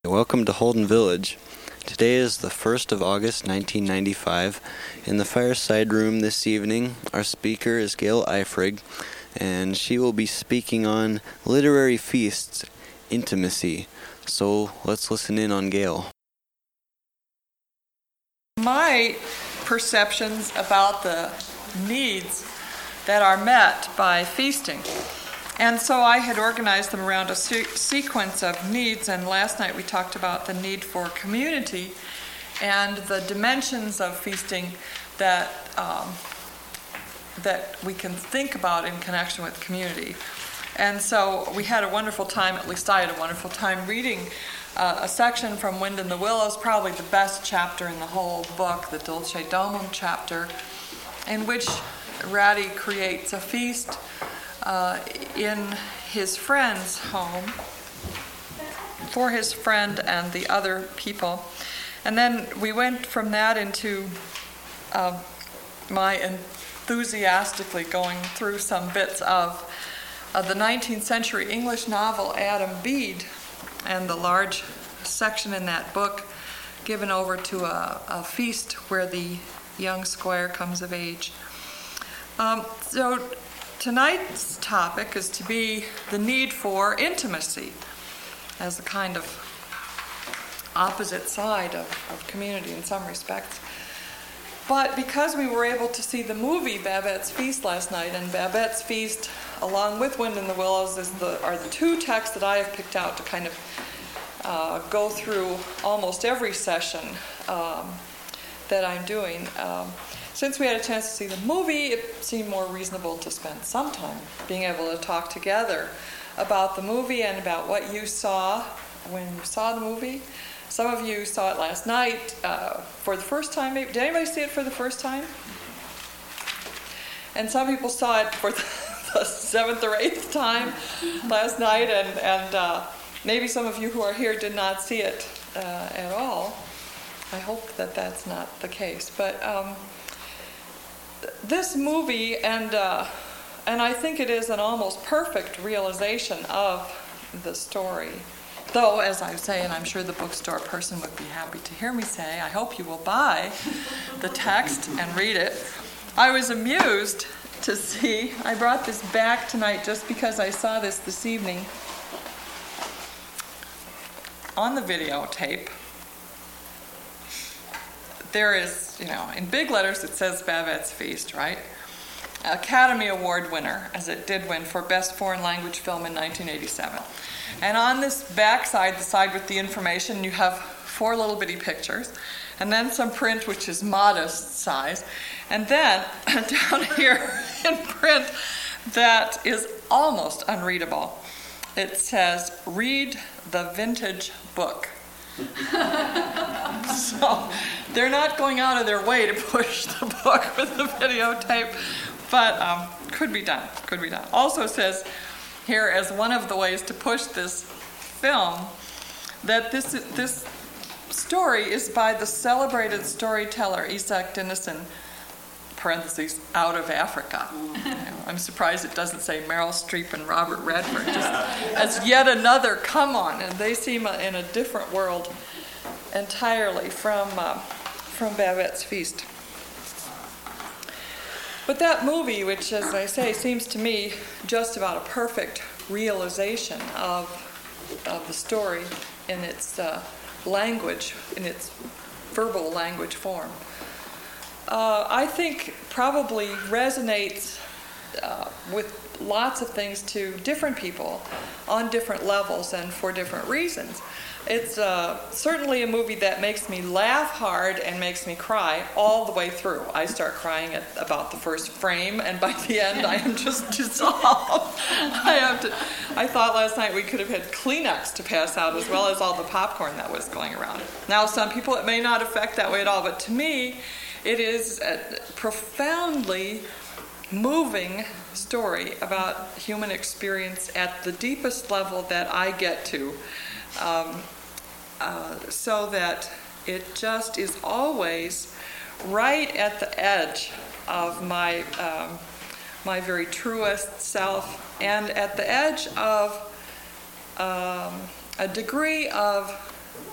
Welcome to Holden Village. Today is the 1st of August, 1995. In the fireside room this evening, our speaker is Gail Eifrig, and she will be speaking on literary feasts, intimacy. So let's listen in on Gail. My perceptions about the needs that are met by feasting. And so I had organized them around a sequence of needs, and last night we talked about the need for community and the dimensions of feasting that we can think about in connection with community. And so we had a wonderful time, at least I had a wonderful time, reading a section from Wind in the Willows, probably the best chapter in the whole book, the Dulce Domum chapter, in which Ratty creates a feast in his friend's home for his friend and the other people. And then we went from that into my enthusiastically going through some bits of the 19th century English novel Adam Bede, and the large section in that book given over to a feast where the young squire comes of age. So tonight's topic is to be the need for intimacy as a kind of opposite side of community in some respects. But because we were able to see the movie Babette's Feast last night, and Babette's Feast, along with Wind in the Willows, are the two texts that I have picked out to kind of go through almost every session that I'm doing. Since we had a chance to see the movie, it seemed more reasonable to spend some time being able to talk together about the movie and about what you saw when you saw the movie. Some of you saw it last night for the first time. Did anybody see it for the first time? And some people saw it for the seventh or eighth time last night, and maybe some of you who are here did not see it at all. I hope that that's not the case. But this movie, and I think it is an almost perfect realization of the story. Though, as I say, and I'm sure the bookstore person would be happy to hear me say, I hope you will buy the text and read it. I was amused to see, I brought this back tonight just because I saw this evening on the videotape. There is, in big letters it says Babette's Feast, right? Academy Award winner, as it did win for Best Foreign Language Film in 1987. And on this back side, the side with the information, you have 4 little bitty pictures, and then some print which is modest size, and then down here in print that is almost unreadable, it says, "Read the vintage book." So they're not going out of their way to push the book with the videotape, but could be done. Also says here, as one of the ways to push this film, that this story is by the celebrated storyteller Isak Dinesen, parentheses, out of Africa. I'm surprised it doesn't say Meryl Streep and Robert Redford, just as yet another come on, and they seem in a different world entirely from Babette's Feast. But that movie, which, as I say, seems to me just about a perfect realization of the story in its language, in its verbal language form, I think probably resonates with lots of things to different people on different levels and for different reasons. It's certainly a movie that makes me laugh hard and makes me cry all the way through. I start crying at about the first frame, and by the end I am just dissolved. I thought last night we could have had Kleenex to pass out, as well as all the popcorn that was going around. Now, some people it may not affect that way at all, but to me it is a profoundly moving story about human experience at the deepest level that I get to. So that it just is always right at the edge of my very truest self, and at the edge of a degree of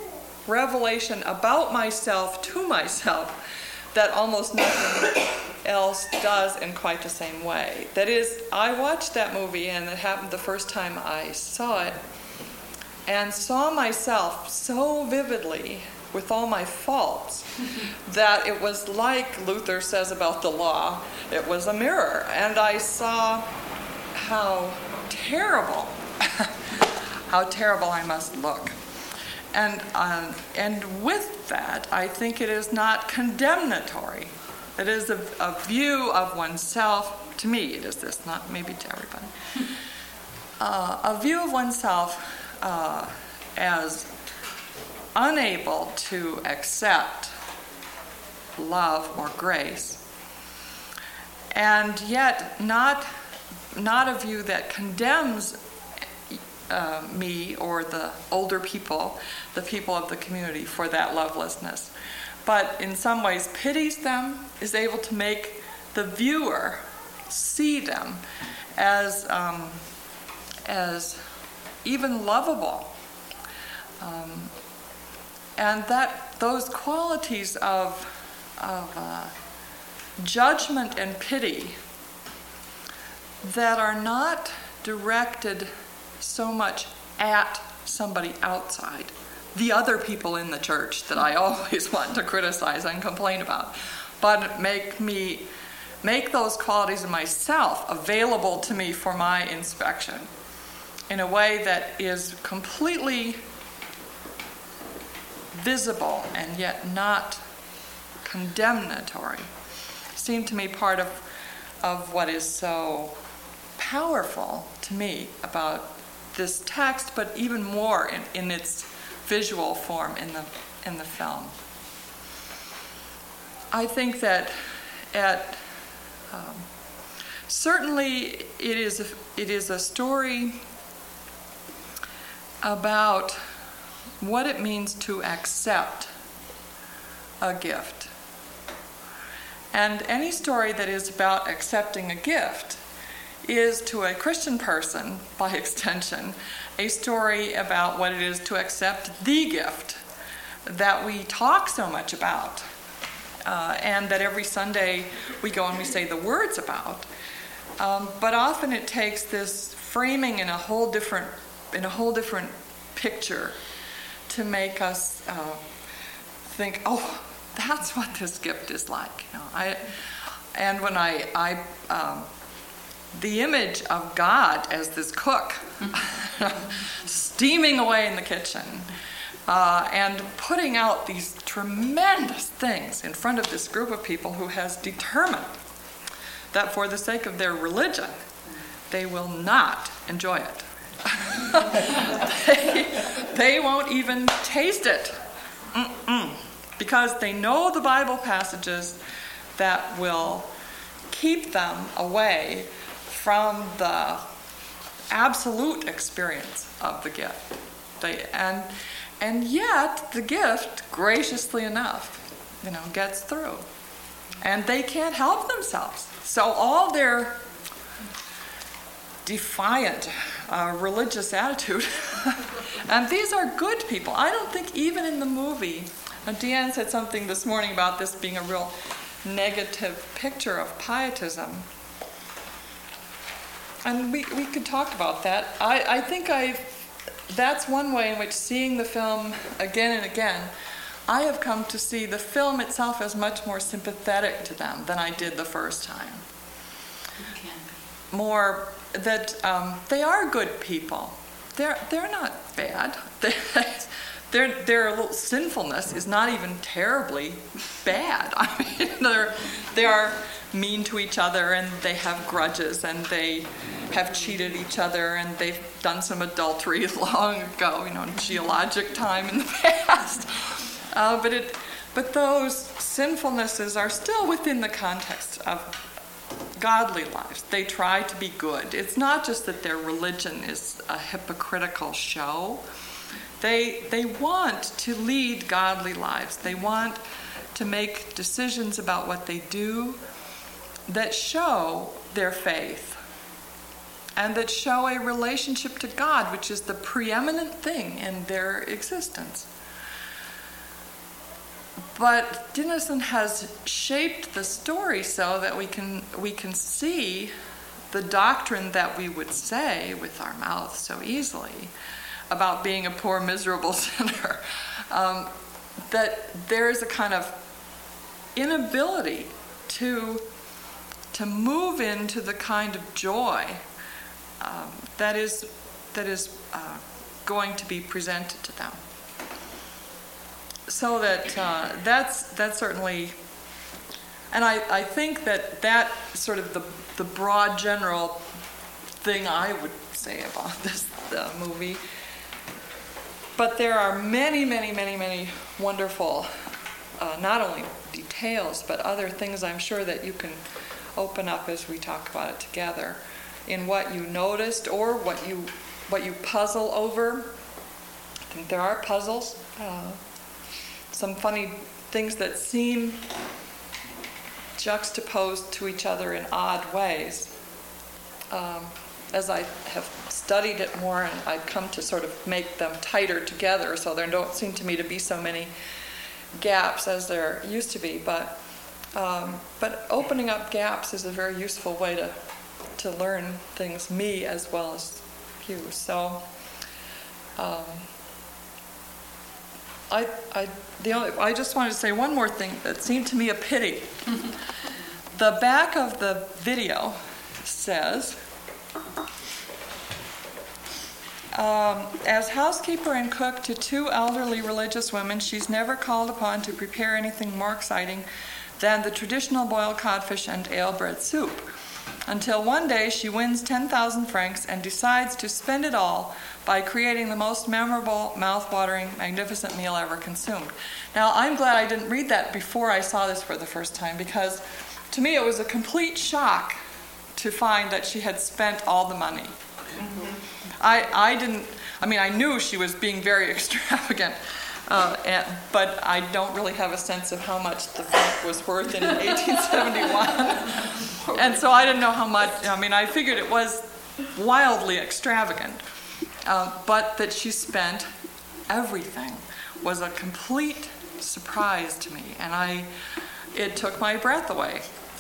revelation about myself to myself that almost nothing else does in quite the same way. That is, I watched that movie, and it happened the first time I saw it, and saw myself so vividly with all my faults that it was like Luther says about the law, it was a mirror. And I saw how terrible, how terrible I must look. And with that, I think it is not condemnatory. It is a view of oneself, to me it is this, not maybe to everybody, a view of oneself as unable to accept love or grace, and yet not a view that condemns me or the older people, the people of the community, for that lovelessness, but in some ways pities them, is able to make the viewer see them as even lovable. And that those qualities of judgment and pity that are not directed so much at somebody outside, the other people in the church that I always want to criticize and complain about, but make those qualities of myself available to me for my inspection in a way that is completely visible and yet not condemnatory, seem to me part of what is so powerful to me about this text, but even more in its visual form in the film. I think that certainly it is a story about what it means to accept a gift. And any story that is about accepting a gift is, to a Christian person, by extension, a story about what it is to accept the gift that we talk so much about, and that every Sunday we go and we say the words about. But often it takes this framing in a whole different picture to make us think, oh, that's what this gift is like. The image of God as this cook, steaming away in the kitchen, and putting out these tremendous things in front of this group of people who has determined that for the sake of their religion, they will not enjoy it. They won't even taste it. Because they know the Bible passages that will keep them away from the absolute experience of the gift. And yet the gift, graciously enough, gets through. And they can't help themselves. So all their defiant religious attitude, and these are good people. I don't think even in the movie, Deanne said something this morning about this being a real negative picture of pietism. And we could talk about that. I think that's one way in which, seeing the film again and again, I have come to see the film itself as much more sympathetic to them than I did the first time. More that they are good people. They're not bad. Their little sinfulness is not even terribly bad. I mean, they are mean to each other, and they have grudges, and they have cheated each other, and they've done some adultery long ago, geologic time in the past. But those sinfulnesses are still within the context of godly lives. They try to be good. It's not just that their religion is a hypocritical show. They want to lead godly lives. They want to make decisions about what they do that show their faith and that show a relationship to God, which is the preeminent thing in their existence. But Dinesen has shaped the story so that we can see the doctrine that we would say with our mouths so easily about being a poor, miserable sinner, that there is a kind of inability to move into the kind of joy that is going to be presented to them. So that's certainly, and I think that sort of the broad general thing I would say about this movie. But there are many, many, many, many wonderful, not only details, but other things I'm sure that you can open up as we talk about it together, in what you noticed or what you puzzle over. I think there are puzzles, some funny things that seem juxtaposed to each other in odd ways. As I have studied it more, and I've come to sort of make them tighter together, so there don't seem to me to be so many gaps as there used to be. But opening up gaps is a very useful way to learn things, me as well as you. So I just wanted to say one more thing that seemed to me a pity. The back of the video says, as housekeeper and cook to 2 elderly religious women, she's never called upon to prepare anything more exciting than the traditional boiled codfish and ale bread soup, until one day she wins 10,000 francs and decides to spend it all by creating the most memorable, mouth-watering, magnificent meal ever consumed. Now, I'm glad I didn't read that before I saw this for the first time, because to me it was a complete shock to find that she had spent all the money. Mm-hmm. I knew she was being very extravagant, but I don't really have a sense of how much the franc was worth in 1871. And so I didn't know how much. I figured it was wildly extravagant, but that she spent everything was a complete surprise to me, and it took my breath away.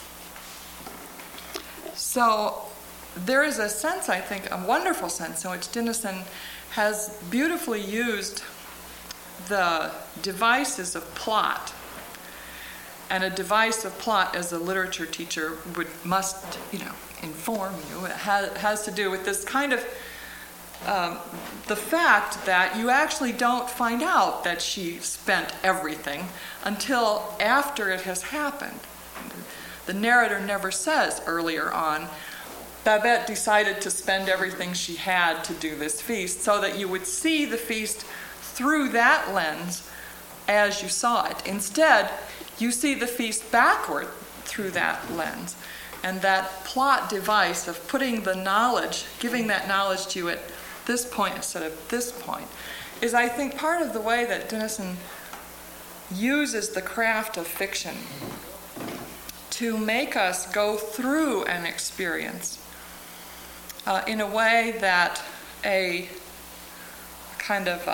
So there is a sense, I think, a wonderful sense in which Dinesen has beautifully used the devices of plot. And a device of plot, as a literature teacher must inform you, it has to do with this kind of the fact that you actually don't find out that she spent everything until after it has happened. The narrator never says earlier on, Babette decided to spend everything she had to do this feast, so that you would see the feast through that lens as you saw it. Instead, you see the feast backward through that lens. And that plot device of putting the knowledge, giving that knowledge to you at this point instead of this point, is, I think, part of the way that Dinesen uses the craft of fiction to make us go through an experience in a way that a kind of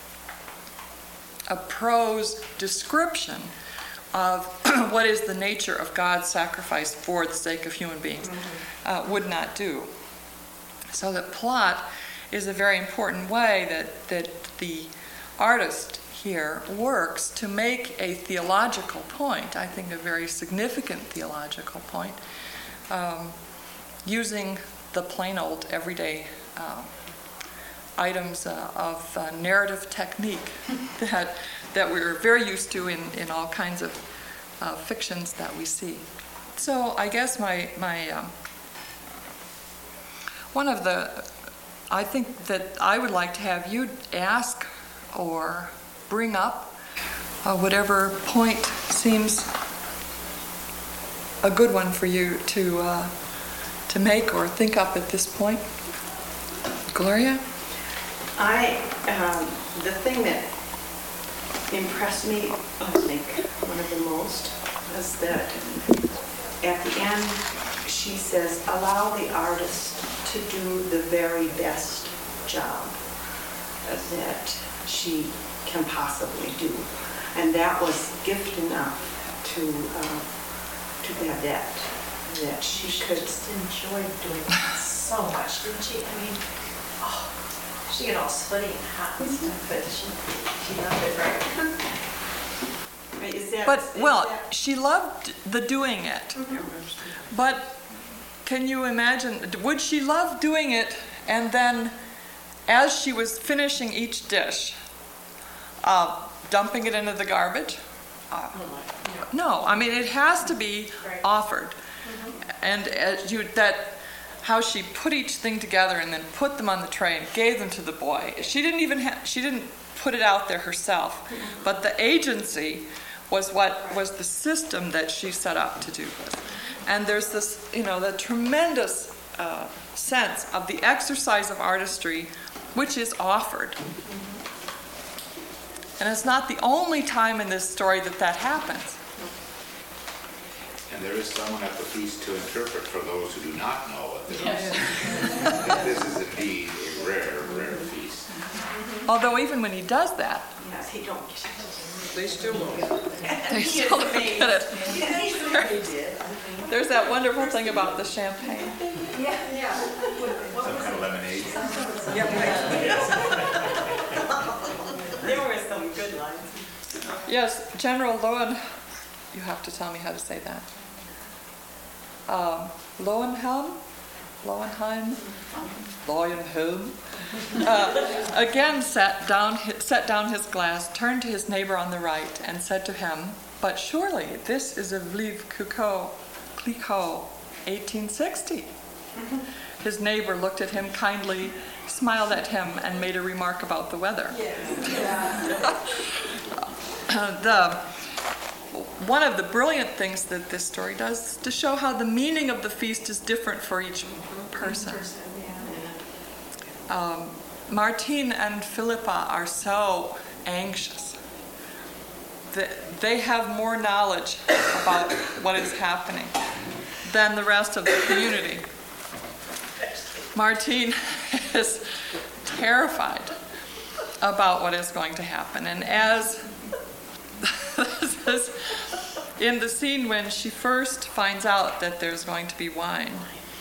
a prose description of what is the nature of God's sacrifice for the sake of human beings would not do. So that plot is a very important way that the artist here works to make a theological point, I think a very significant theological point, using the plain old everyday items of narrative technique that we're very used to in all kinds of fictions that we see. So I guess my one of the, I think that I would like to have you ask or bring up whatever point seems a good one for you to make or think up at this point. Gloria? The thing that impressed me, I think, one of the most, was that at the end she says, allow the artist to do the very best job that she can possibly do. And that was gift enough to Babette, that she could. just enjoyed doing it so much, didn't she? I mean, she got all sweaty and hot and stuff, but she loved it, right? Is that, But, is well, that- she loved the doing it. But can you imagine, would she love doing it and then, as she was finishing each dish, dumping it into the garbage? No, I mean, it has to be Right. offered. And how she put each thing together and then put them on the tray and gave them to the boy. She didn't put it out there herself, but the agency was the system that she set up to do this. And there's this, the tremendous sense of the exercise of artistry which is offered. And it's not the only time in this story that happens. And there is someone at the feast to interpret for those who do not know what this is. This is indeed a rare feast. Although even when he does that, Yes, he don't get it. they still don't get He it. did. There's that wonderful thing about the champagne. Some kind of lemonade. There were some good lines. Yes, General you have to tell me how to say that. Lowenhelm, again set down his glass, turned to his neighbor on the right, and said to him, "But surely this is a Veuve Clicquot, 1860." His neighbor looked at him kindly, smiled at him, and made a remark about the weather. One of the brilliant things that this story does is to show how the meaning of the feast is different for each person. Martine and Philippa are so anxious that they have more knowledge about what is happening than the rest of the community. Martine is terrified about what is going to happen, and as in the scene when she first finds out that there's going to be wine,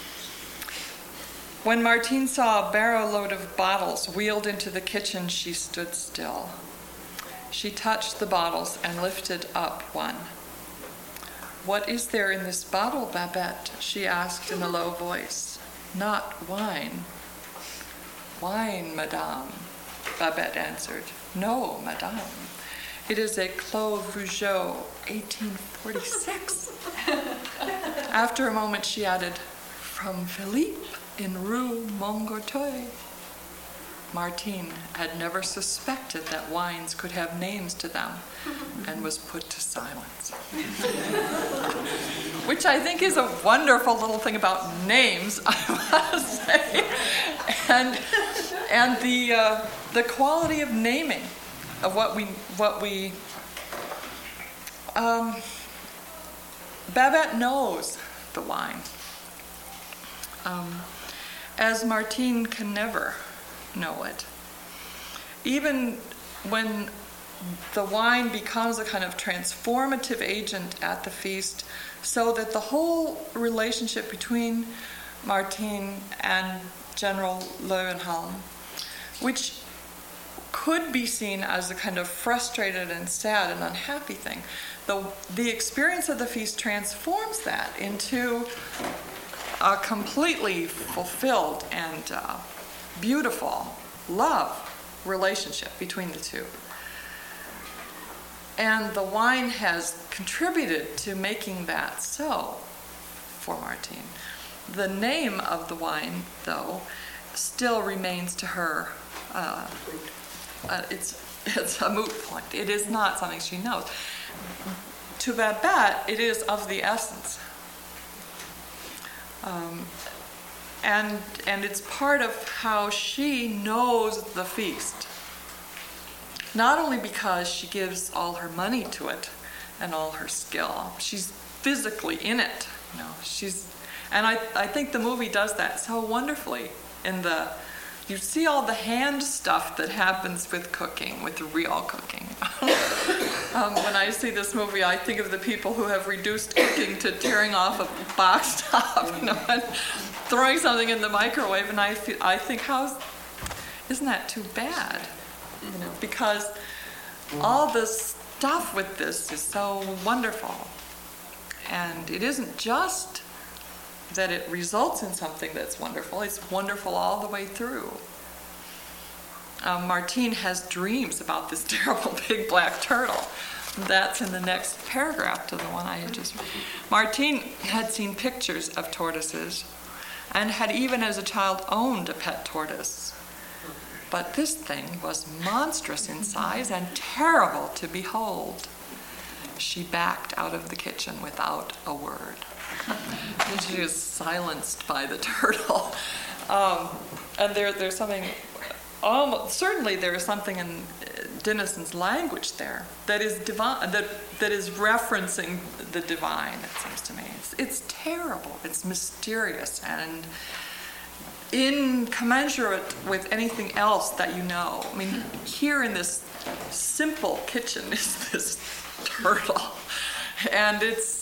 when Martine saw a barrow load of bottles wheeled into the kitchen, she stood still. She touched the bottles and lifted up one. "What is there in this bottle, Babette?" she asked in a low voice. "Not wine." "Wine, madame," Babette answered. "No, madame. It is a Clos Vougeot, 1846. After a moment, she added, "From Philippe in Rue Montgortoy." Martine had never suspected that wines could have names to them and was put to silence. Which I think is a wonderful little thing about names, I must say. And the quality of naming of what we Babette knows the wine, as Martine can never know it. Even when the wine becomes a kind of transformative agent at the feast, so that the whole relationship between Martine and General Lowenhelm, which could be seen as a kind of frustrated and sad and unhappy thing, the experience of the feast transforms that into a completely fulfilled and beautiful love relationship between the two. And the wine has contributed to making that so for Martine. The name of the wine, though, still remains to her. It's a moot point. It is not something she knows. To Babette, it is of the essence. And it's part of how she knows the feast. Not only because she gives all her money to it and all her skill, she's physically in it. And I think the movie does that so wonderfully in the you see all the hand stuff that happens with cooking, with real cooking. When I see this movie, I think of the people who have reduced cooking to tearing off a box top, and throwing something in the microwave, and I think, isn't that too bad? Because all the stuff with this is so wonderful. And it isn't just that it results in something that's wonderful, it's wonderful all the way through. Martine has dreams about this terrible big black turtle. That's in the next paragraph to the one I had just read. Martine had seen pictures of tortoises and had even as a child owned a pet tortoise. But this thing was monstrous in size and terrible to behold. She backed out of the kitchen without a word. And she was silenced by the turtle. And there's something, certainly there is something in Denison's language there that is divine, that is referencing the divine, it seems to me. It's terrible, it's mysterious, and incommensurate with anything else that you know. I mean, here in this simple kitchen is this turtle, and it's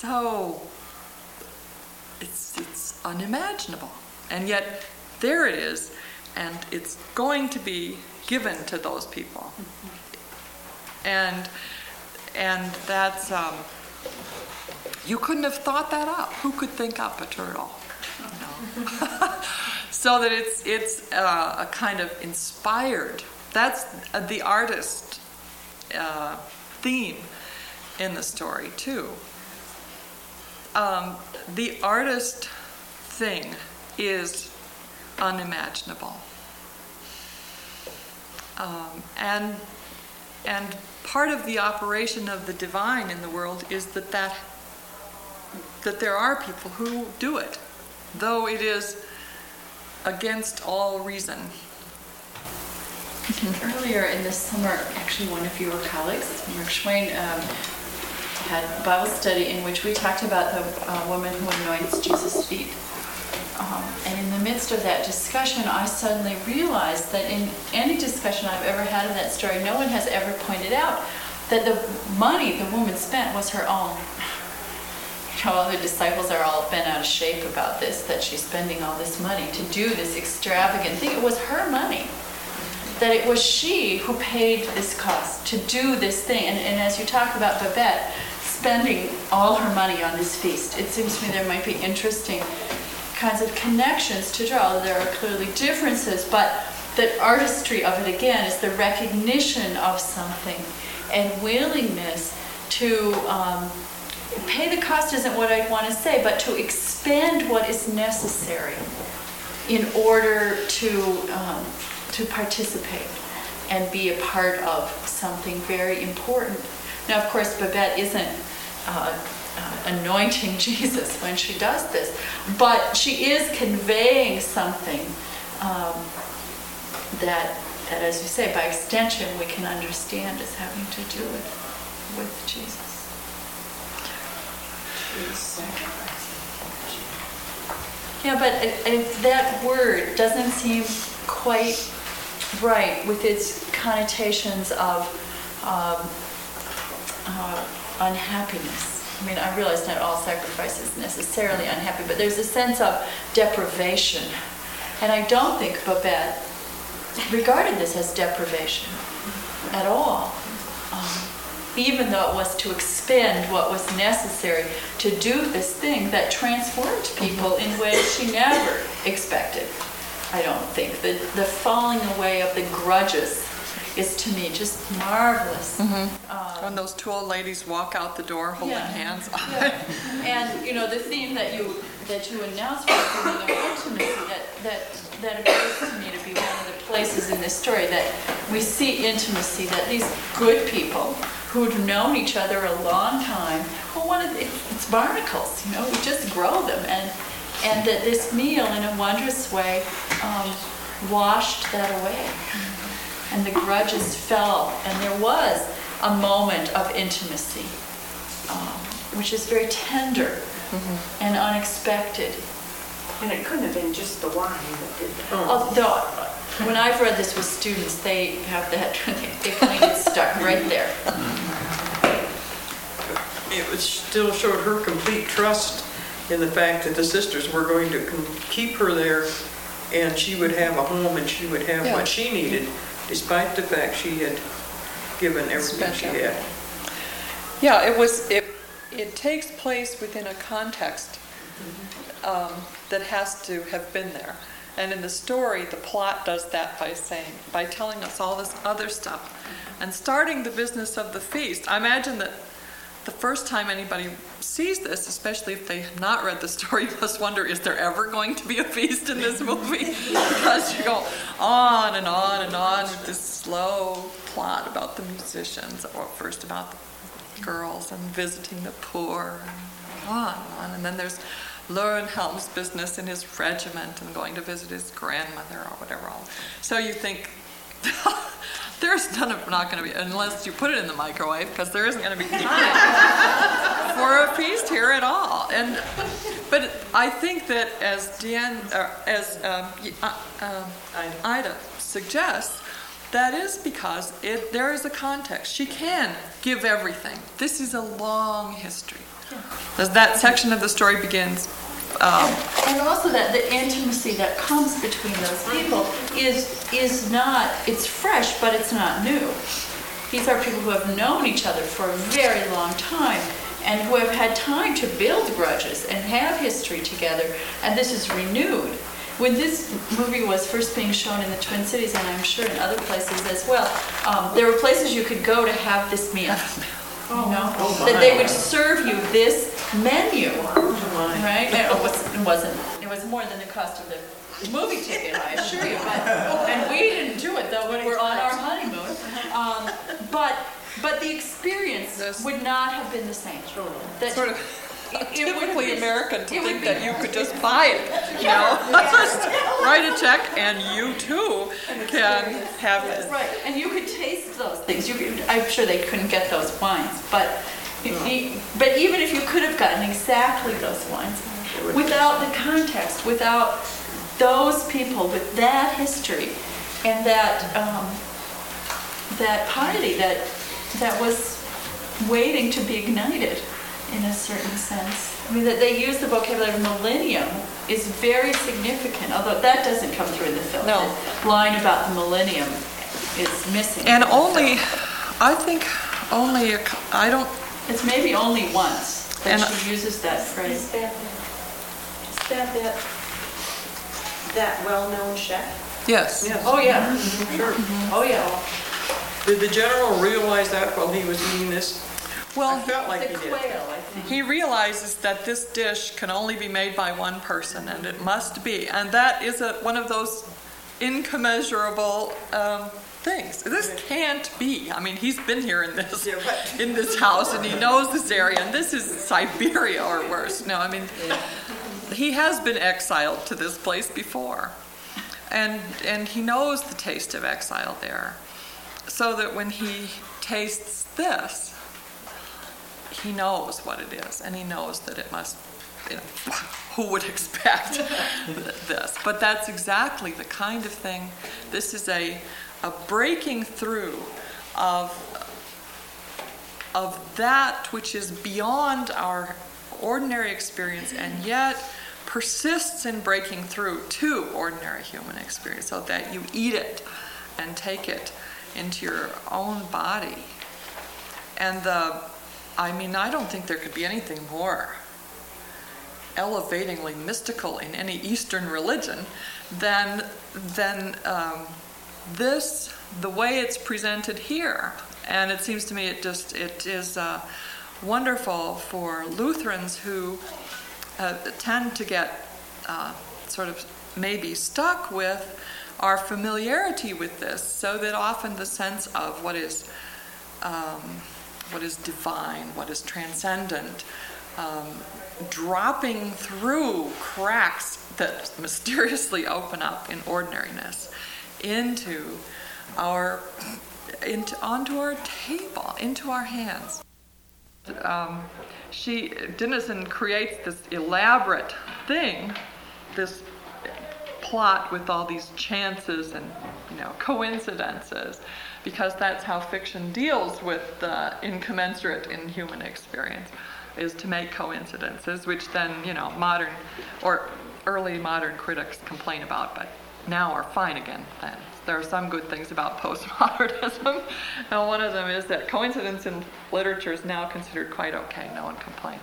unimaginable, and yet there it is, and it's going to be given to those people. And that's you couldn't have thought that up. Who could think up a turtle? So that it's a kind of inspired. That's the artist theme in the story too. The artist thing is unimaginable, and part of the operation of the divine in the world is that there are people who do it, though it is against all reason. Earlier in the summer, actually one of your colleagues, Mark Schwain, had a Bible study in which we talked about the woman who anoints Jesus' feet. And in the midst of that discussion, I suddenly realized that in any discussion I've ever had of that story, no one has ever pointed out that the money the woman spent was her own. All the disciples are all bent out of shape about this, that she's spending all this money to do this extravagant thing. It was her money. That it was she who paid this cost to do this thing. And as you talk about Babette spending all her money on this feast, it seems to me there might be interesting kinds of connections to draw. There are clearly differences, but the artistry of it, again, is the recognition of something and willingness to pay the cost isn't what I'd want to say, but to expend what is necessary in order to participate and be a part of something very important. Now, of course, Babette isn't anointing Jesus when she does this, but she is conveying something that, as you say, by extension, we can understand as having to do with Jesus. Yeah, but that word doesn't seem quite right with its connotations of unhappiness. I mean, I realize not all sacrifice is necessarily unhappy, but there's a sense of deprivation. And I don't think Babette regarded this as deprivation at all. Even though it was to expend what was necessary to do this thing that transformed people in ways she never expected, I don't think. The falling away of the grudges is, to me, just marvelous. Mm-hmm. When those two old ladies walk out the door holding hands. Yeah. And, the theme that you announced was the theme of intimacy, that appears to me to be one of the places in this story that we see intimacy, that these good people who'd known each other a long time, it's barnacles, we just grow them, and that this meal in a wondrous way washed that away. And the grudges fell, and there was a moment of intimacy, which is very tender and unexpected. And it couldn't have been just the wine that did that. Although, when I've read this with students, they have that, they kind of get stuck right there. It still showed her complete trust in the fact that the sisters were going to keep her there, and she would have a home and she would have what she needed, despite the fact she had given everything she had. Yeah, it takes place within a context that has to have been there. And in the story, the plot does that by telling us all this other stuff. And starting the business of the feast, I imagine that the first time anybody sees this, especially if they have not read the story, you must wonder, is there ever going to be a feast in this movie? Because you go on and on and on with this slow plot about the musicians, or first about the girls and visiting the poor, and on. And then there's Lowenhelm's business in his regiment and going to visit his grandmother or whatever. So you think, there's not going to be, unless you put it in the microwave, because there isn't going to be time for a feast here at all. But I think that as Ida suggests, that is because there is a context. She can give everything. This is a long history. As that section of the story begins. And also that the intimacy that comes between those people is not, it's fresh, but it's not new. These are people who have known each other for a very long time and who have had time to build grudges and have history together, and this is renewed. When this movie was first being shown in the Twin Cities, and I'm sure in other places as well, there were places you could go to have this meal. That they would serve you this menu, right? It was more than the cost of the movie ticket, I assure you. And we didn't do it though when we were on our honeymoon. But the experience would not have been the same. That sort of typically American to think that you could just buy it, just write a check and you too can have it. Right, and you could taste those things. I'm sure they couldn't get those wines, but even if you could have gotten exactly those wines, without the context, without those people with that history and that piety that was waiting to be ignited in a certain sense. I mean, that they use the vocabulary millennium is very significant, although that doesn't come through in the film. No. The line about the millennium is missing. And It's maybe only once that she uses that phrase. Is that well-known chef? Yes. Oh, yeah. Sure. Oh, yeah. Did the general realize that while he was eating this? Well, I felt like The he did. quail, I think. he realizes that this dish can only be made by one person, and it must be. And that is one of those incommensurable things. This can't be. I mean, he's been here in this house, and he knows this area, and this is Siberia or worse. No, I mean, he has been exiled to this place before, and he knows the taste of exile there, so that when he tastes this, he knows what it is, and he knows that it must, who would expect this? But that's exactly the kind of thing. This is a breaking through of that which is beyond our ordinary experience, and yet persists in breaking through to ordinary human experience, so that you eat it and take it into your own body. And I don't think there could be anything more elevatingly mystical in any Eastern religion than this, the way it's presented here. And it seems to me it is wonderful for Lutherans who tend to get sort of maybe stuck with our familiarity with this, so that often the sense of what is divine, what is transcendent, dropping through cracks that mysteriously open up in ordinariness onto our table, into our hands. Dennison creates this elaborate thing this plot with all these chances and coincidences, because that's how fiction deals with the incommensurate in human experience, is to make coincidences, which then modern or early modern critics complain about, but now are fine again. Then there are some good things about postmodernism, and one of them is that coincidence in literature is now considered quite okay. No one complains.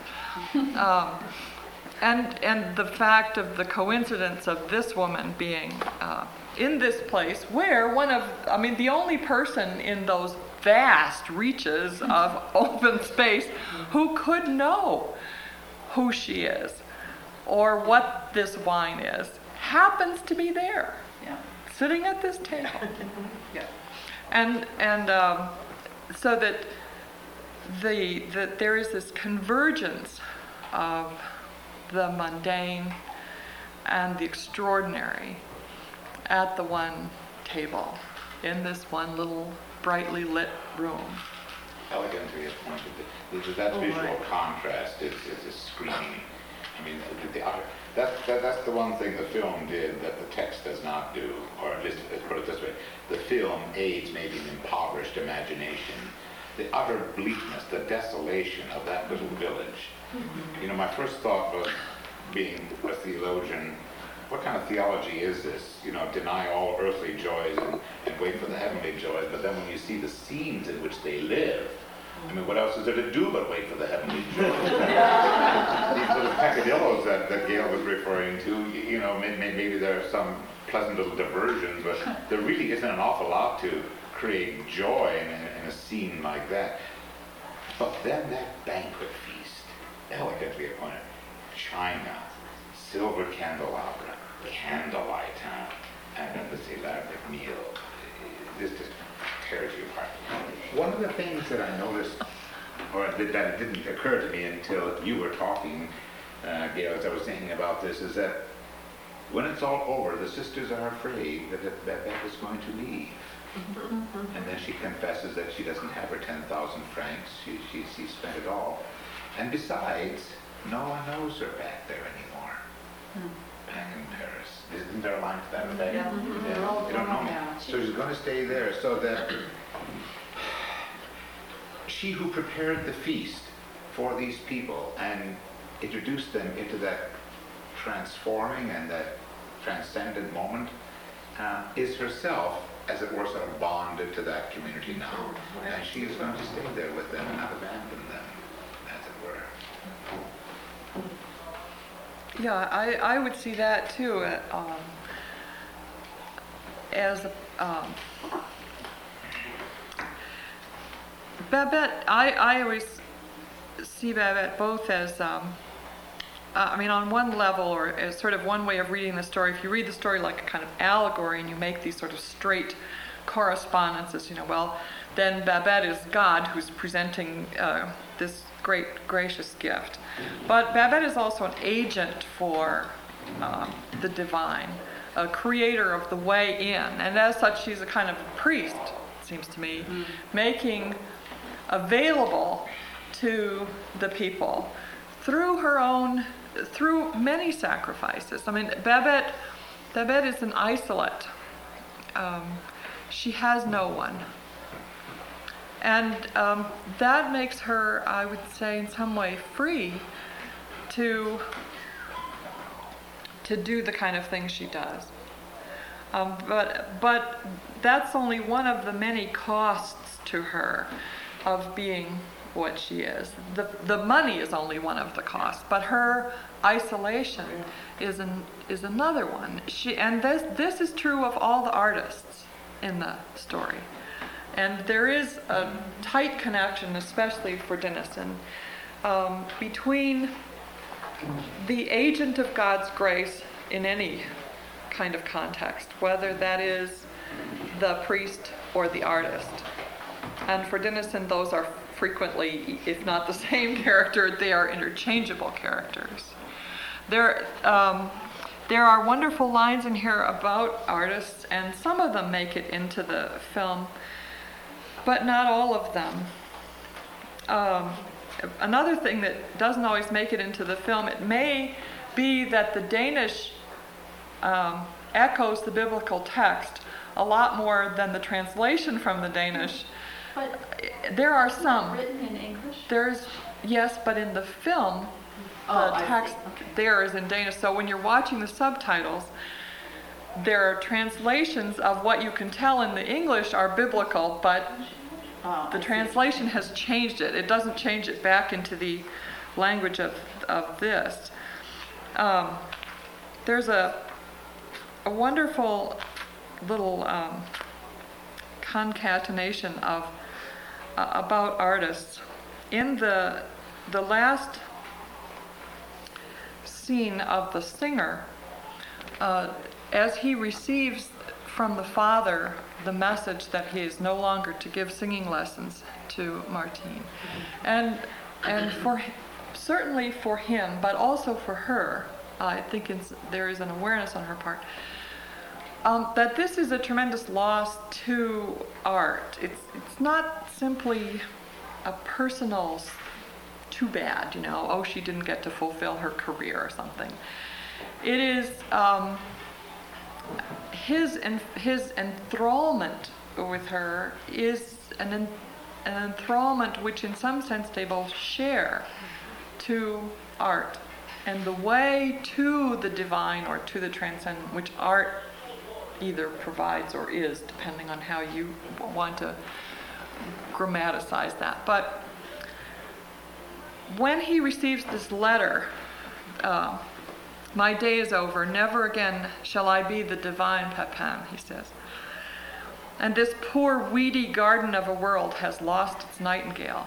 And the fact of the coincidence of this woman being in this place where the only person in those vast reaches of open space who could know who she is or what this wine is happens to be there, sitting at this table. And so that there is this convergence of the mundane and the extraordinary at the one table in this one little brightly lit room. Elegantly appointed. That visual contrast is screaming. I mean, that's the one thing the film did that the text does not do, or at least, let's put it this way, the film aids maybe an impoverished imagination. The utter bleakness, the desolation of that little village. My first thought was, being a theologian, what kind of theology is this? Deny all earthly joys and wait for the heavenly joys, but then when you see the scenes in which they live, what else is there to do but wait for the heavenly joys? These little peccadillos that Gail was referring to, maybe there are some pleasant little diversions, but there really isn't an awful lot to create joy in a scene like that. But then that banquet feast, elegantly appointed, china, silver candelabra, candlelight, and then this elaborate meal. This just tears you apart. One of the things that I noticed, or that it didn't occur to me until you were talking, Gail, as I was thinking about this, is that when it's all over, the sisters are afraid that Babette is going to leave. And then she confesses that she doesn't have her 10,000 francs. She spent it all. And besides, no one knows her back there anymore. Back in Paris. Isn't there a line to that effect? Yeah. They don't know me. So she's going to stay there, so that she who prepared the feast for these people and introduced them into that transforming and that transcendent moment is herself, as it were, sort of bonded to that community now. And she is going to stay there with them and not abandon them, as it were. Yeah, I would see that too as Babette. I always see Babette both as on one level, or as sort of one way of reading the story. If you read the story like a kind of allegory and you make these sort of straight correspondences, then Babette is God who's presenting this great gracious gift. But Babette is also an agent for the divine, a creator of the way in. And as such, she's a kind of priest, it seems to me, making available to the people through many sacrifices. Babette is an isolate. She has no one. And that makes her, I would say, in some way free to do the kind of thing she does. But that's only one of the many costs to her of being what she is. The money is only one of the costs, but her isolation is another one. This is true of all the artists in the story. And there is a tight connection, especially for Denison, between the agent of God's grace in any kind of context, whether that is the priest or the artist. And for Denison, those are frequently, if not the same character, they are interchangeable characters. There are wonderful lines in here about artists, and some of them make it into the film, but not all of them. Another thing that doesn't always make it into the film, it may be that the Danish echoes the biblical text a lot more than the translation from the Danish. But There are some. written in English? Yes, but in the film, Oh, I the see. text Okay. there is in Danish. So when you're watching the subtitles, there are translations of what you can tell in the English are biblical, but Oh, the I see. translation has changed it. It doesn't change it back into the language of this. There's a wonderful little concatenation of about artists. In the last scene of the singer, as he receives from the father the message that he is no longer to give singing lessons to Martine, and certainly for him, but also for her, I think there is an awareness on her part that this is a tremendous loss to art. It's not simply a personal too bad, oh, she didn't get to fulfill her career or something. It is his enthrallment with her is an enthrallment which in some sense they both share to art, and the way to the divine or to the transcendent, which art either provides or is, depending on how you want to grammaticize that. But when he receives this letter, my day is over, never again shall I be the divine Pepin, he says. And this poor weedy garden of a world has lost its nightingale.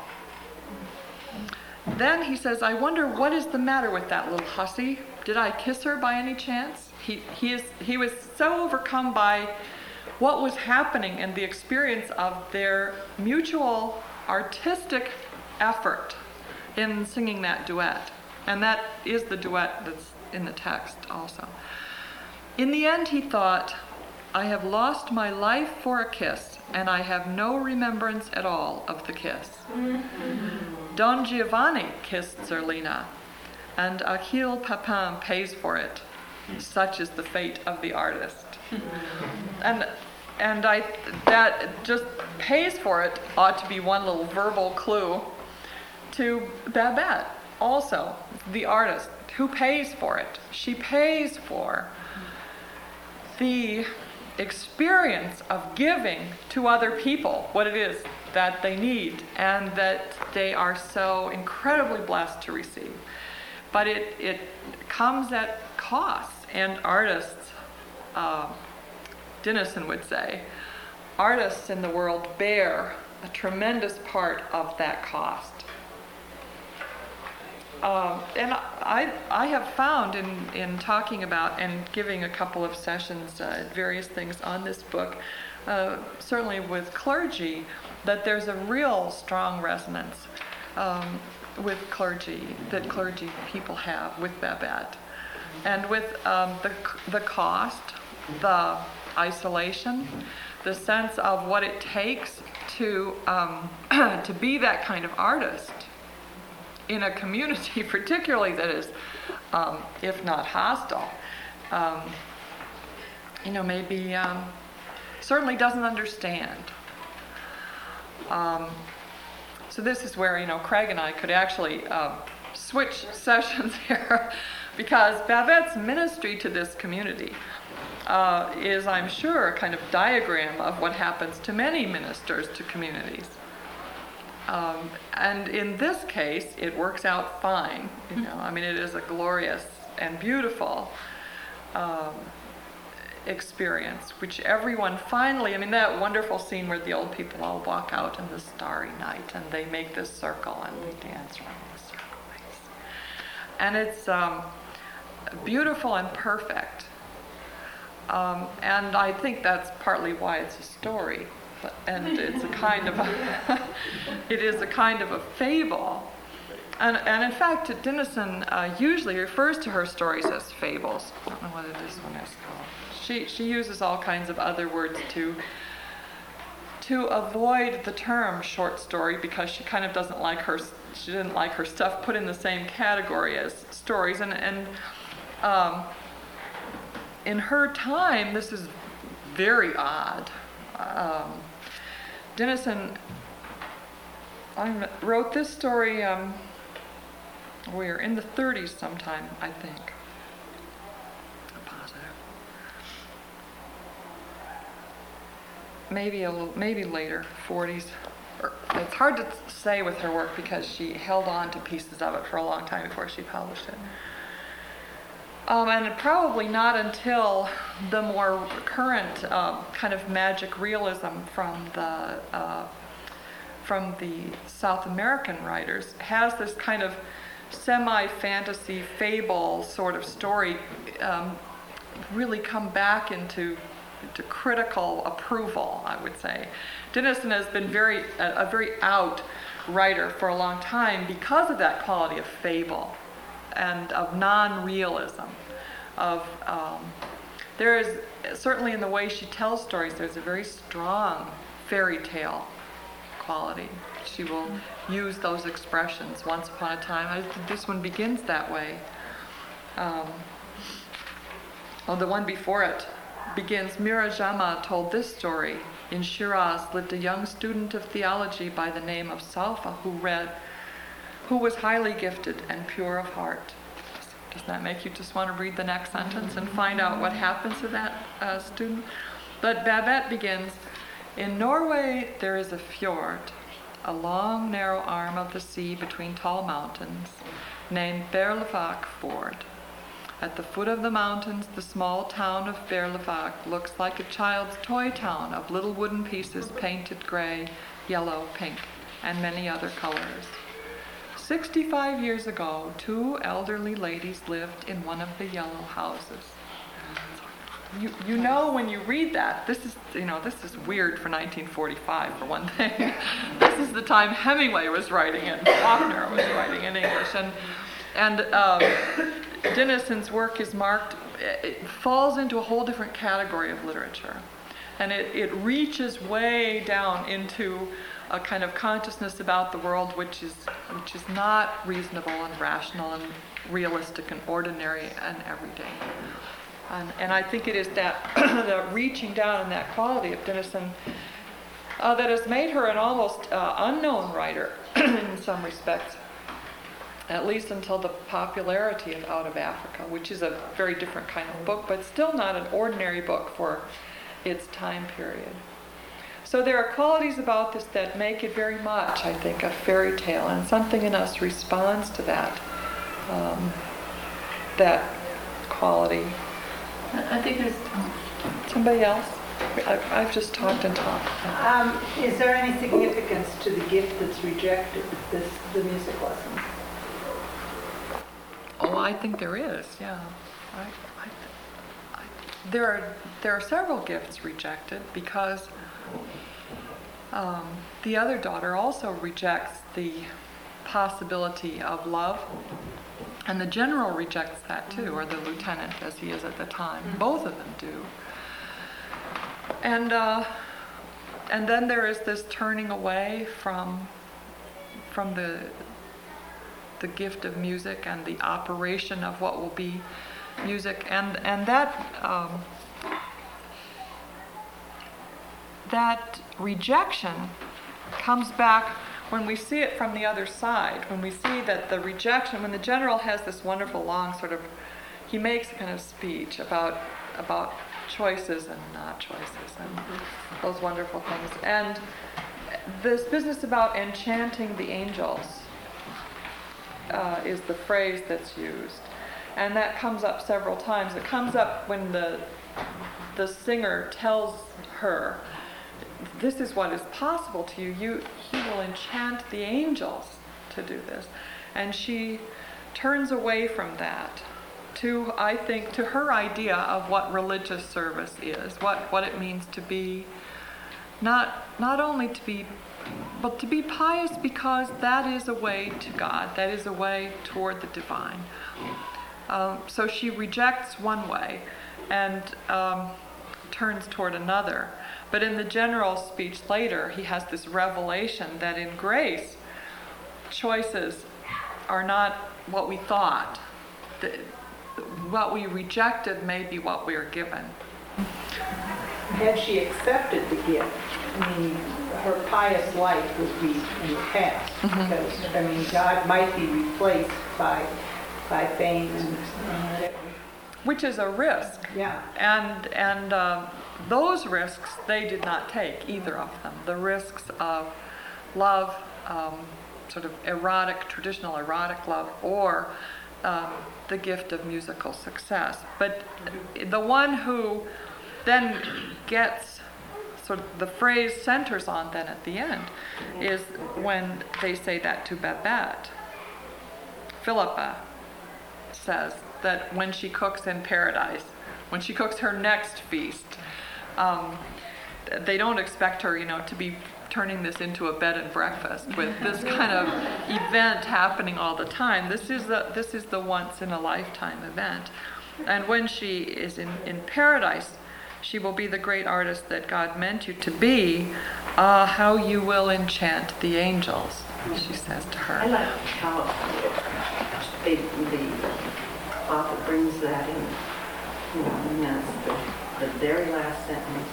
Then he says, I wonder what is the matter with that little hussy? Did I kiss her by any chance? He was so overcome by what was happening and the experience of their mutual artistic effort in singing that duet. And that is the duet that's in the text also. In the end, he thought, I have lost my life for a kiss, and I have no remembrance at all of the kiss. Mm-hmm. Don Giovanni kissed Zerlina, and Achille Pepin pays for it. Such is the fate of the artist. And that just pays for it ought to be one little verbal clue to Babette also, the artist, who pays for it. She pays for the experience of giving to other people what it is that they need and that they are so incredibly blessed to receive. But it comes at cost, and artists, Dinesen would say, artists in the world bear a tremendous part of that cost. And I have found in talking about and giving a couple of sessions, various things on this book, certainly with clergy, that there's a real strong resonance with clergy, that clergy people have with Babette. And with the cost, the isolation, the sense of what it takes to be that kind of artist in a community, particularly that is, if not hostile, maybe certainly doesn't understand. So this is where, Craig and I could actually switch sessions here, because Babette's ministry to this community is, I'm sure, a kind of diagram of what happens to many ministers to communities. And in this case, it works out fine. It is a glorious and beautiful experience, which everyone finally, that wonderful scene where the old people all walk out in the starry night and they make this circle and they dance around the circle. And it's beautiful and perfect. And I think that's partly why it's a story. And it's a kind of it is a kind of a fable. And in fact, Dinesen usually refers to her stories as fables. I don't know whether this one is called. She uses all kinds of other words to avoid the term short story, because she kind of doesn't like she didn't like her stuff put in the same category as stories. And in her time, this is very odd. Dennison wrote this story, we're in the 30s sometime, I think. I'm positive. Maybe later, 40s. It's hard to say with her work because she held on to pieces of it for a long time before she published it. And probably not until the more current kind of magic realism from the South American writers has this kind of semi-fantasy fable sort of story really come back into critical approval, I would say. Dennison has been a very out writer for a long time because of that quality of fable and of non-realism. There is, certainly in the way she tells stories, there's a very strong fairy tale quality. She will use those expressions. Once upon a time, this one begins that way. The one before it begins, Mirajama told this story. In Shiraz lived a young student of theology by the name of Salfa who was highly gifted and pure of heart. Doesn't that make you just want to read the next sentence and find out what happens to that student? But Babette begins, in Norway there is a fjord, a long narrow arm of the sea between tall mountains, named Berlevåg Ford. At the foot of the mountains, the small town of Berlevåg looks like a child's toy town of little wooden pieces painted gray, yellow, pink, and many other colors. 65 years ago, 2 elderly ladies lived in one of the yellow houses. You know when you read that, this is weird for 1945 for one thing. This is the time Hemingway was writing it, Faulkner was writing in English, and Dennison's work is marked, it falls into a whole different category of literature. And it reaches way down into a kind of consciousness about the world which is not reasonable and rational and realistic and ordinary and everyday. And I think it is that reaching down and that quality of Dennison that has made her an almost unknown writer in some respects, at least until the popularity of Out of Africa, which is a very different kind of book, but still not an ordinary book for its time period. So there are qualities about this that make it very much, I think, a fairy tale, and something in us responds to that quality. I think there's Somebody else? I've just talked and talked. Is there any significance to the gift that's rejected, the music lessons? Oh, I think there is, yeah. There are several gifts rejected because the other daughter also rejects the possibility of love, and the general rejects that too, or the lieutenant as he is at the time. Both of them do. And then there is this turning away from the gift of music and the operation of what will be music, and that rejection comes back when we see it from the other side, when we see that the rejection, when the general has this wonderful long sort of, he makes a kind of speech about choices and not choices and those wonderful things. And this business about enchanting the angels is the phrase that's used. And that comes up several times. It comes up when the singer tells her, this is what is possible to you. He will enchant the angels to do this. And she turns away from that to, I think, to her idea of what religious service is, what it means to be, not only to be, but to be pious, because that is a way to God, that is a way toward the divine. So she rejects one way and turns toward another. But in the general speech later, he has this revelation that in grace, choices are not what we thought. what we rejected may be what we are given. Had she accepted the gift, I mean, her pious life would be in the past. Because, I mean, God might be replaced by fame and whatever. Which is a risk. Yeah. And those risks they did not take, either of them. The risks of love, sort of erotic, traditional erotic love, or the gift of musical success. But the one who then gets, sort of the phrase centers on then at the end, is when they say that to Babette. Philippa says that when she cooks in paradise, when she cooks her next feast, they don't expect her, to be turning this into a bed and breakfast with this kind of event happening all the time. This is the once in a lifetime event. And when she is in paradise, she will be the great artist that God meant you to be. How you will enchant the angels, she says to her. I like how the author brings that in, and that's the very last sentence.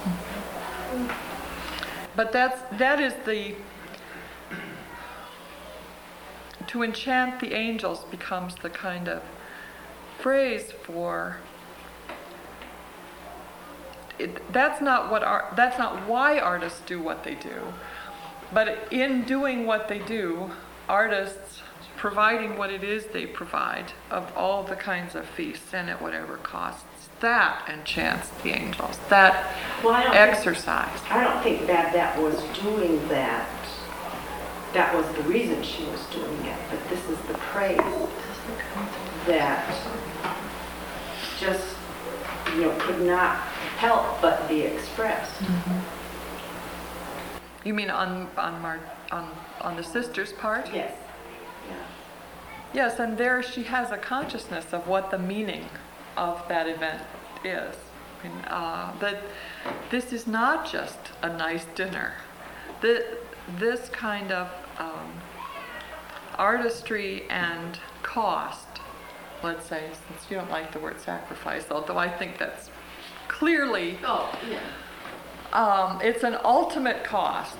But that is to enchant the angels becomes the kind of phrase for it. That's not why artists do what they do. But in doing what they do, artists providing what it is they provide of all the kinds of feasts and at whatever costs, that enchants the angels, that exercise. I don't think that was doing that. That was the reason she was doing it, but this is the praise that just, could not help but be expressed. Mm-hmm. You mean on the sister's part? Yes. Yeah. Yes, and there she has a consciousness of what the meaning of that event is. That this is not just a nice dinner. This kind of artistry and cost, let's say, since you don't like the word sacrifice, although I think that's clearly, it's an ultimate cost.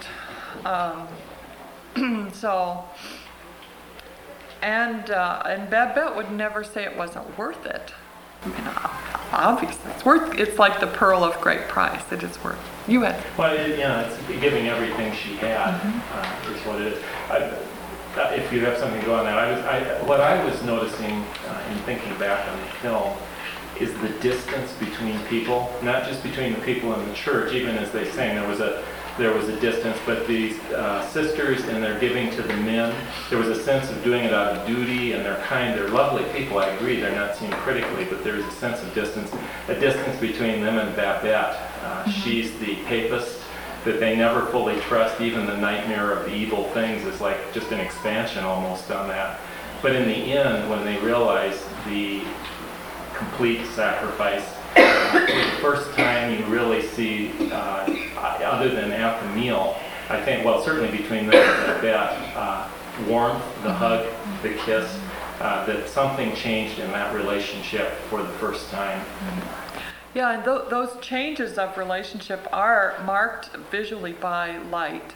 And Babette would never say it wasn't worth it. Obviously, it's like the pearl of great price. It is worth. You had. Well, it's giving everything she had is what it is. If you have something to go on that, what I was noticing in thinking back on the film is the distance between people, not just between the people in the church. Even as they sang, there was a distance, but these sisters and their giving to the men, there was a sense of doing it out of duty, and they're lovely people, I agree, they're not seen critically, but there's a sense of distance, a distance between them and Babette. She's the papist that they never fully trust. Even the nightmare of the evil things is like just an expansion almost on that. But in the end, when they realize the complete sacrifice, for the first time you really see, other than at the meal, I think, well, certainly between them and Babette, warmth, the hug, the kiss, that something changed in that relationship for the first time. Yeah, and those changes of relationship are marked visually by light.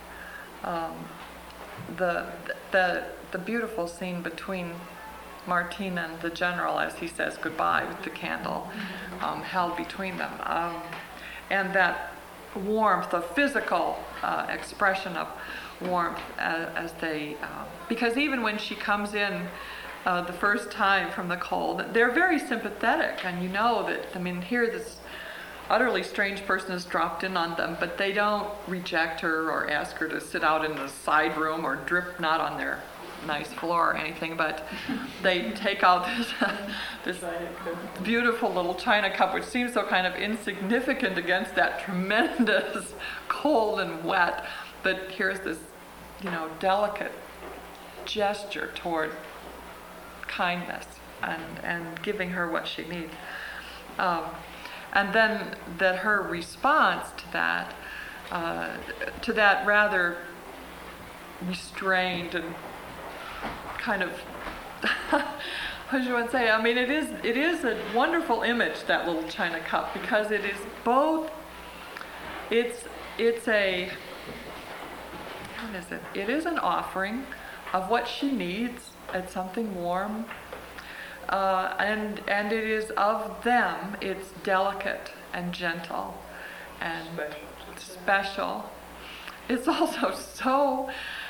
The beautiful scene between Martin and the general as he says goodbye with the candle held between them. And that warmth, the physical expression of warmth as they, because even when she comes in the first time from the cold, they're very sympathetic, and here this utterly strange person has dropped in on them, but they don't reject her or ask her to sit out in the side room or drip not on their nice floor or anything, but they take out this beautiful little china cup, which seems so kind of insignificant against that tremendous cold and wet, but here's this, delicate gesture toward kindness and giving her what she needs. And then that her response to that rather restrained and kind of what you want to say? I mean, it is a wonderful image, that little china cup, because it is both. It's a. What is it? It is an offering of what she needs. It's something warm, and it is of them. It's delicate and gentle, and special. It's also so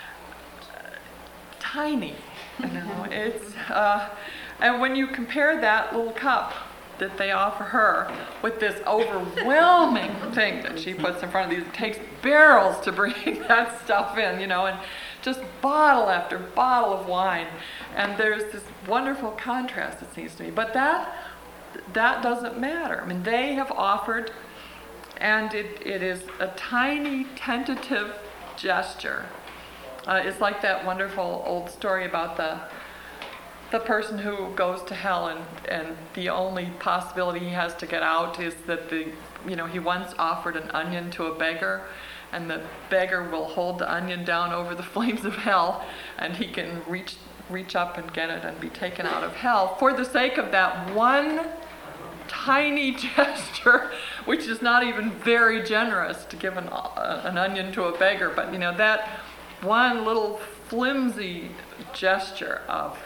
tiny. You know, it's and when you compare that little cup that they offer her with this overwhelming thing that she puts in front of these, it takes barrels to bring that stuff in, you know, and just bottle after bottle of wine, and there's this wonderful contrast, it seems to me. But that doesn't matter. I mean, they have offered, and it is a tiny, tentative gesture. It's like that wonderful old story about the person who goes to hell, and the only possibility he has to get out is that he once offered an onion to a beggar, and the beggar will hold the onion down over the flames of hell, and he can reach up and get it and be taken out of hell for the sake of that one tiny gesture, which is not even very generous to give an onion to a beggar, but that one little flimsy gesture of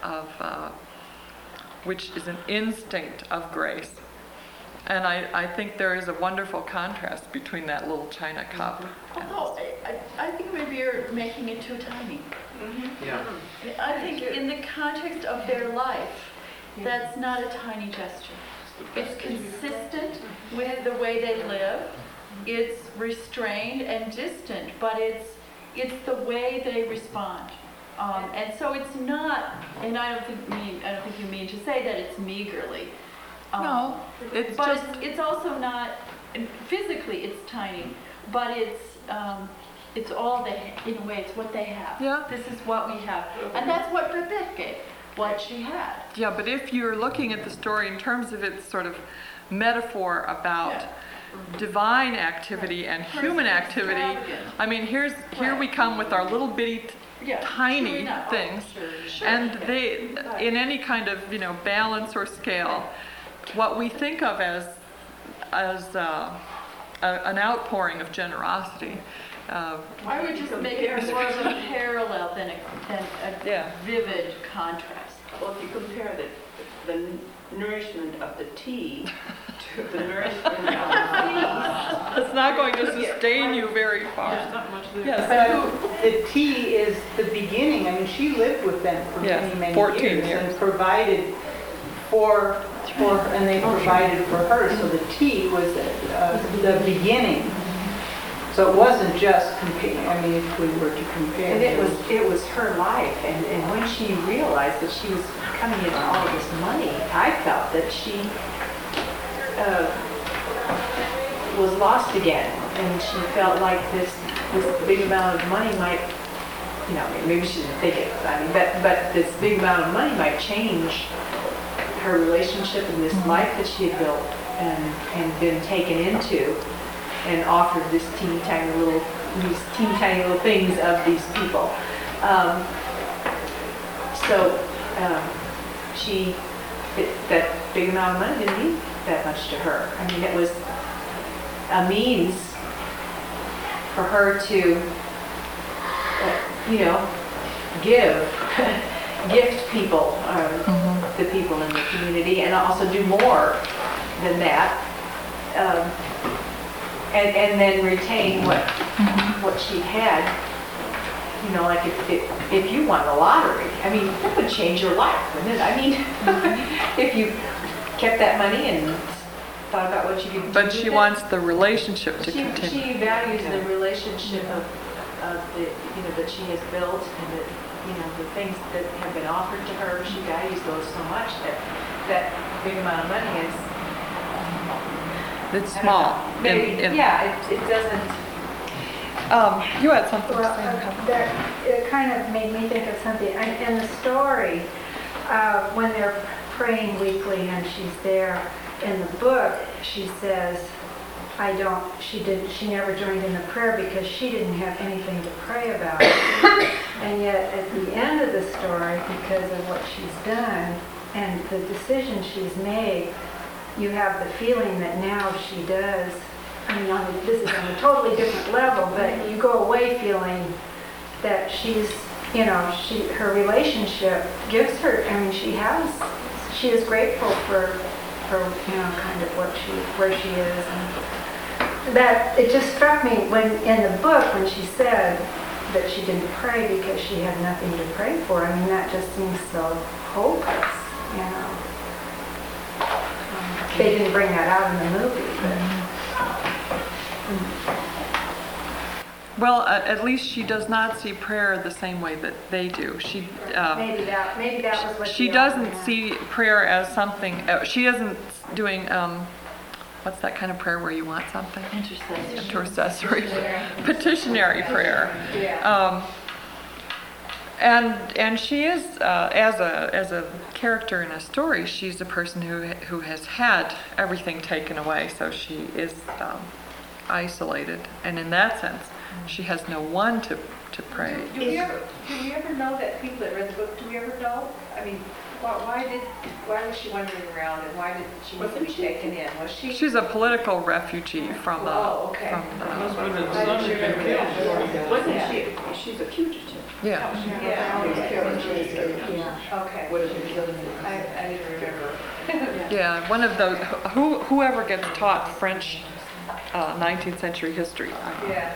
which is an instinct of grace. And I think there is a wonderful contrast between that little china cup. Although I think maybe you're making it too tiny. Yeah. I think in the context of their life, that's not a tiny gesture. It's consistent with the way they live. It's restrained and distant, but it's the way they respond. And so it's not, and I don't think you mean to say that it's meagerly. No, it's also not, physically it's tiny, but it's all they, in a way, it's what they have. Yeah. This is what we have. And that's what Babette gave, what she had. Yeah, but if you're looking at the story in terms of its sort of metaphor about divine activity and human activity, I mean, here we come with our little bitty tiny things, and they, in any kind of balance or scale, what we think of as an outpouring of generosity. I would just make it more of a parallel than a vivid contrast. Well, if you compare the nourishment of the tea to the nourishment of the feast, it's not going to sustain you very far. Yes. The tea is the beginning. I mean, she lived with them for many 14 years and provided for and they provided for her. So the tea was the beginning. So it wasn't just if we were to compare. And it was her life, and when she realized that she was coming into all of this money, I felt that she was lost again, and she felt like this big amount of money might, maybe she didn't think it. But this big amount of money might change her relationship and this life that she had built and been taken into, and offered these teeny tiny little things of these people. That big amount of money didn't mean that much to her. I mean, it was a means for her to, gift people, the people in the community, and also do more than that. And then retain what she had. Like if you won the lottery, that would change your life, wouldn't it? If you kept that money and thought about what you could do. But she wants the relationship to continue. She values the relationship of the that she has built, and the things that have been offered to her. She values those so much that big amount of money is. It's small. Maybe, it doesn't. You had something to say. It kind of made me think of something. In the story, when they're praying weekly and she's there in the book, she says, she never joined in the prayer because she didn't have anything to pray about. And yet at the end of the story, because of what she's done, and the decision she's made, you have the feeling that now she does. I mean, this is on a totally different level, but you go away feeling that she's, her relationship gives her, I mean, she is grateful for kind of where she is. And that, it just struck me when, in the book, when she said that she didn't pray because she had nothing to pray for. I mean, that just seems so hopeless, They didn't bring that out in the movie, but... Well, at least she does not see prayer the same way that they do. maybe that was what she doesn't see prayer as something. She isn't doing what's that kind of prayer where you want something? Intercessory, petitionary prayer. Yeah. And she is as a character in a story. She's a person who has had everything taken away, so she is isolated, and in that sense, she has no one to pray. Do we ever know that people that read the book? Do we ever know? I mean, why was she wandering around, and why did she want to be taken in? Was she? She's a political refugee from the. Okay. Husband and son had been killed. Wasn't she? She's a fugitive. Yeah. Okay. I didn't remember. Yeah, one of those. Whoever gets taught French 19th century history. Yeah.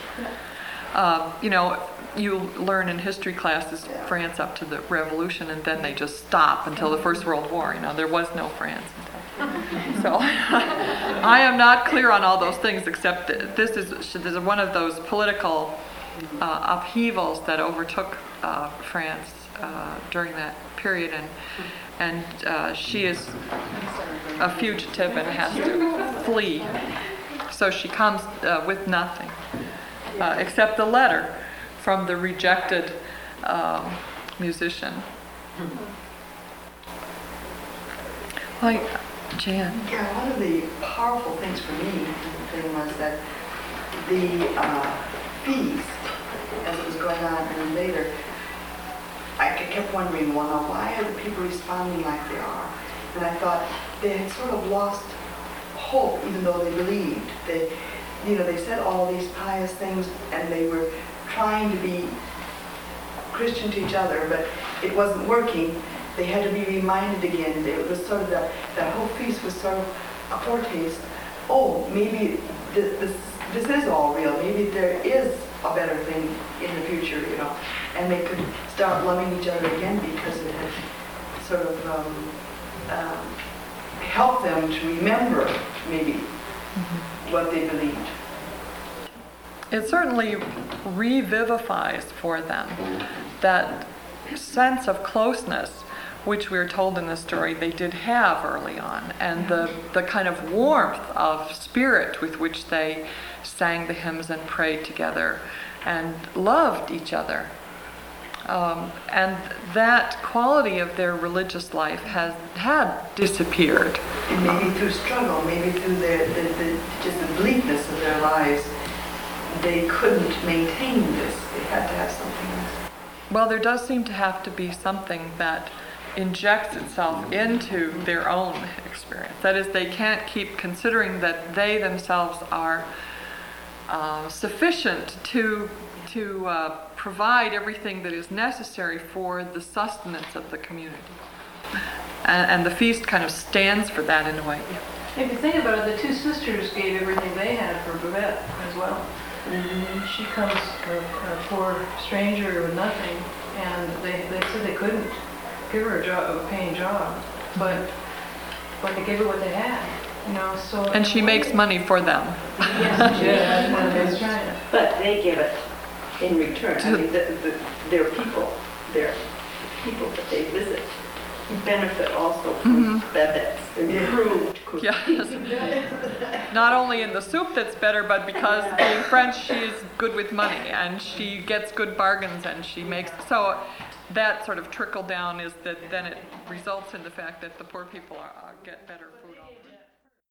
You learn in history classes France up to the Revolution, and then they just stop until the First World War. There was no France. So I am not clear on all those things, except that this is one of those political upheavals that overtook France during that period, and she is a fugitive and has to flee. So she comes with nothing except the letter from the rejected musician. Like, Jan. Yeah, one of the powerful things for me in the thing was that the feast, as it was going on, and then later, I kept wondering, well, now why are the people responding like they are? And I thought they had sort of lost hope, even though they believed. They said all these pious things, and they were trying to be Christian to each other, but it wasn't working. They had to be reminded again. It was sort of that whole feast was sort of a foretaste. Oh, maybe this is all real. Maybe there is a better thing in the future, and they could start loving each other again because it had sort of helped them to remember maybe what they believed. It certainly revivifies for them that sense of closeness which we're told in the story they did have early on, and the kind of warmth of spirit with which they sang the hymns and prayed together and loved each other. And that quality of their religious life had disappeared. And maybe through struggle, maybe through just the bleakness of their lives, they couldn't maintain this. They had to have something else. Well, there does seem to have to be something that injects itself into their own experience. That is, they can't keep considering that they themselves are sufficient to provide everything that is necessary for the sustenance of the community. And the feast kind of stands for that in a way. If you think about it, the two sisters gave everything they had for Babette as well. Mm-hmm. She comes a poor stranger with nothing, and they said they couldn't give her a paying job, but they gave her what they had, so... And she makes money for them. Yes, yeah, but they give it in return. I mean, their people that they visit benefit also from Babette's improved cooking. Yes. Not only in the soup that's better, but because being French, she is good with money, and she gets good bargains, and she makes... So that sort of trickle down is that then it results in the fact that the poor people get better food.